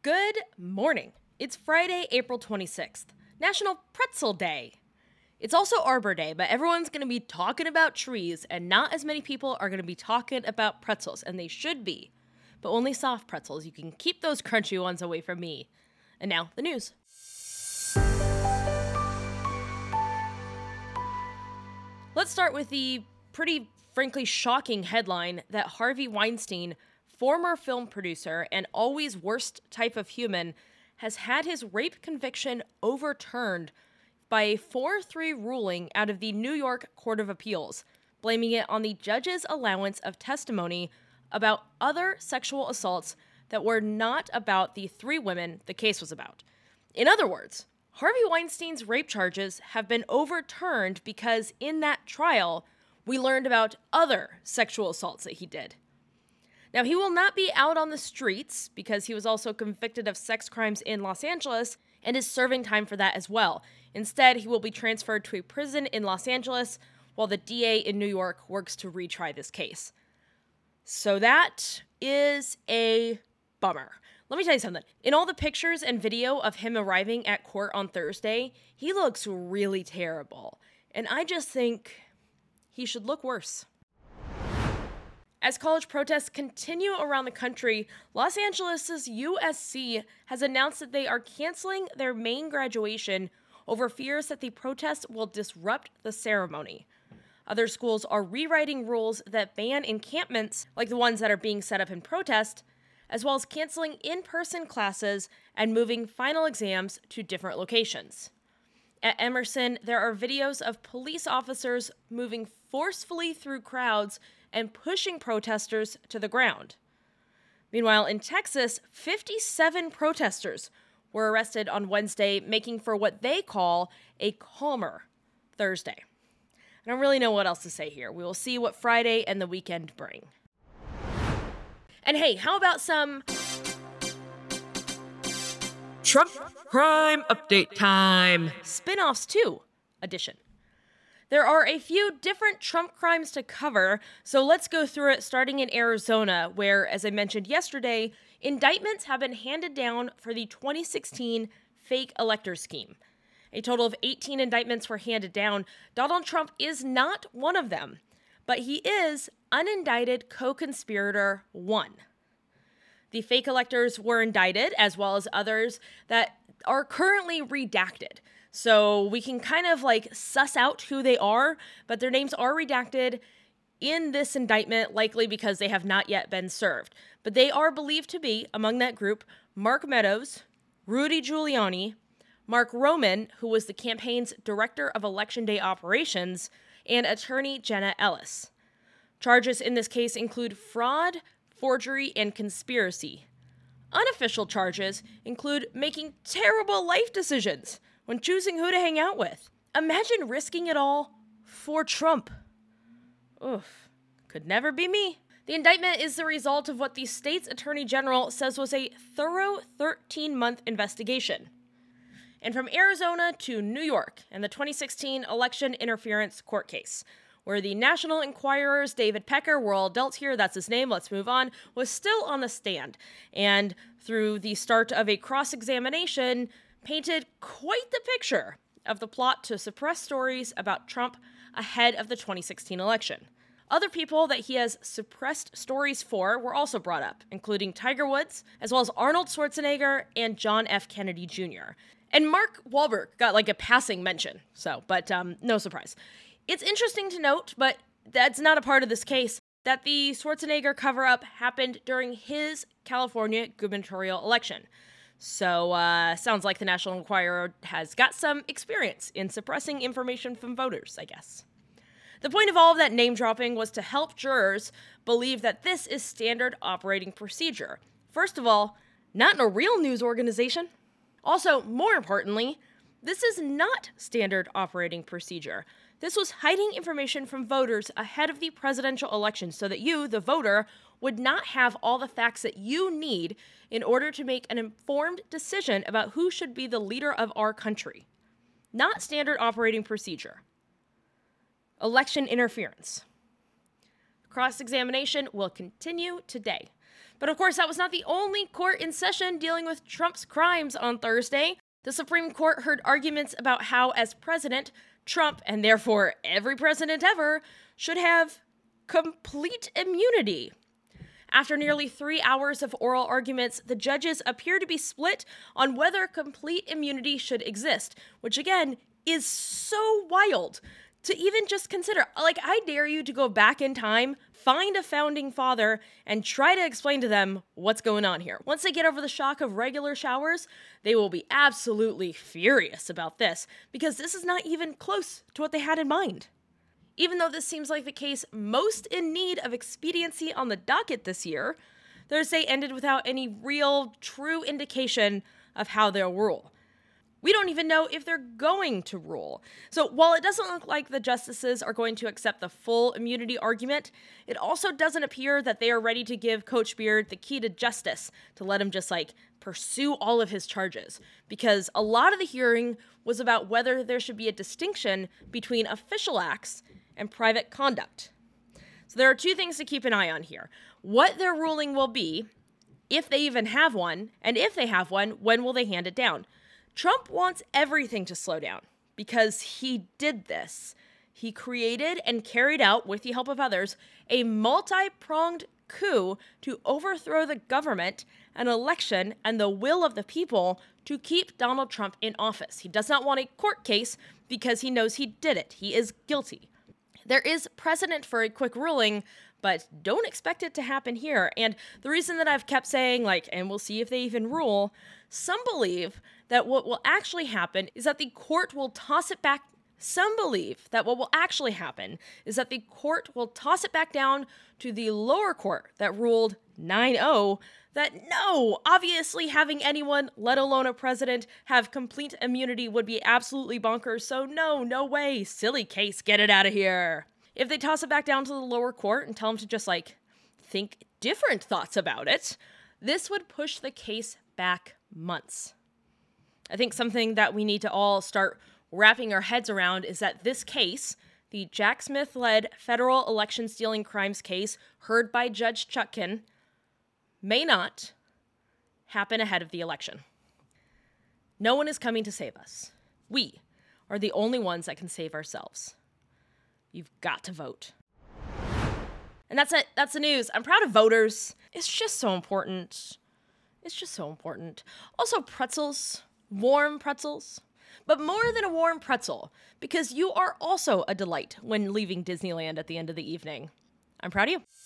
Good morning. It's Friday, April 26th, National Pretzel Day. It's also Arbor Day, but everyone's going to be talking about trees, and not as many people are going to be talking about pretzels, and they should be. But only soft pretzels. You can keep those crunchy ones away from me. And now, the news. Let's start with the pretty, frankly, shocking headline that Harvey Weinstein, former film producer and always worst type of human, has had his rape conviction overturned by a 4-3 ruling out of the New York Court of Appeals, blaming it on the judge's allowance of testimony about other sexual assaults that were not about the 3 women the case was about. In other words, Harvey Weinstein's rape charges have been overturned because in that trial, we learned about other sexual assaults that he did. Now, he will not be out on the streets because he was also convicted of sex crimes in Los Angeles and is serving time for that as well. Instead, he will be transferred to a prison in Los Angeles while the DA in New York works to retry this case. So that is a bummer. Let me tell you something. In all the pictures and video of him arriving at court on Thursday, he looks really terrible. And I just think he should look worse. As college protests continue around the country, Los Angeles' USC has announced that they are canceling their main graduation over fears that the protests will disrupt the ceremony. Other schools are rewriting rules that ban encampments, like the ones that are being set up in protest, as well as canceling in-person classes and moving final exams to different locations. At Emerson, there are videos of police officers moving forcefully through crowds and pushing protesters to the ground. Meanwhile, in Texas, 57 protesters were arrested on Wednesday, making for what they call a calmer Thursday. I don't really know what else to say here. We will see what Friday and the weekend bring. And hey, how about some Trump crime update time? Spin-offs 2 edition. There are a few different Trump crimes to cover, so let's go through it starting in Arizona, where, as I mentioned yesterday, indictments have been handed down for the 2016 fake elector scheme. A total of 18 indictments were handed down. Donald Trump is not one of them, but he is unindicted co-conspirator 1. The fake electors were indicted, as well as others that are currently redacted. So we can kind of suss out who they are, but their names are redacted in this indictment, likely because they have not yet been served. But they are believed to be, among that group, Mark Meadows, Rudy Giuliani, Mark Roman, who was the campaign's director of Election Day operations, and attorney Jenna Ellis. Charges in this case include fraud, forgery, and conspiracy. Unofficial charges include making terrible life decisions when choosing who to hang out with. Imagine risking it all for Trump. Oof, could never be me. The indictment is the result of what the state's attorney general says was a thorough 13-month investigation. And from Arizona to New York and the 2016 election interference court case, where the National Enquirer's David Pecker, we're all adults here, that's his name, let's move on, was still on the stand. And through the start of a cross-examination, painted quite the picture of the plot to suppress stories about Trump ahead of the 2016 election. Other people that he has suppressed stories for were also brought up, including Tiger Woods, as well as Arnold Schwarzenegger and John F. Kennedy Jr. And Mark Wahlberg got a passing mention, but no surprise. It's interesting to note, but that's not a part of this case, that the Schwarzenegger cover-up happened during his California gubernatorial election. So, sounds like the National Enquirer has got some experience in suppressing information from voters, I guess. The point of all of that name-dropping was to help jurors believe that this is standard operating procedure. First of all, not in a real news organization. Also, more importantly, this is not standard operating procedure. This was hiding information from voters ahead of the presidential election so that you, the voter, would not have all the facts that you need in order to make an informed decision about who should be the leader of our country. Not standard operating procedure. Election interference. Cross-examination will continue today. But of course, that was not the only court in session dealing with Trump's crimes on Thursday. The Supreme Court heard arguments about how, as president, Trump, and therefore every president ever, should have complete immunity. After nearly 3 hours of oral arguments, the judges appear to be split on whether complete immunity should exist, which again is so wild to even just consider. Like, I dare you to go back in time, find a founding father, and try to explain to them what's going on here. Once they get over the shock of regular showers, they will be absolutely furious about this, because this is not even close to what they had in mind. Even though this seems like the case most in need of expediency on the docket this year, Thursday ended without any real, true indication of how they'll rule. We don't even know if they're going to rule. So while it doesn't look like the justices are going to accept the full immunity argument, it also doesn't appear that they are ready to give Coach Beard the key to justice to let him just pursue all of his charges. Because a lot of the hearing was about whether there should be a distinction between official acts and private conduct. So there are two things to keep an eye on here. What their ruling will be, if they even have one, and if they have one, when will they hand it down? Trump wants everything to slow down because he did this. He created and carried out, with the help of others, a multi-pronged coup to overthrow the government, an election, and the will of the people to keep Donald Trump in office. He does not want a court case because he knows he did it. He is guilty. There is precedent for a quick ruling, but don't expect it to happen here. And the reason that I've kept saying, and we'll see if they even rule, some believe that what will actually happen is that the court will toss it back. Some believe that what will actually happen is that the court will toss it back down to the lower court that ruled 9-0 that no, obviously having anyone, let alone a president, have complete immunity would be absolutely bonkers. So no way, silly case, get it out of here. If they toss it back down to the lower court and tell them to just think different thoughts about it, this would push the case back months. I think something that we need to all start wrapping our heads around is that this case, the Jack Smith-led federal election stealing crimes case heard by Judge Chutkan, may not happen ahead of the election. No one is coming to save us. We are the only ones that can save ourselves. You've got to vote. And that's it. That's the news. I'm proud of voters. It's just so important. It's just so important. Also, pretzels. Warm pretzels. But more than a warm pretzel, because you are also a delight when leaving Disneyland at the end of the evening. I'm proud of you.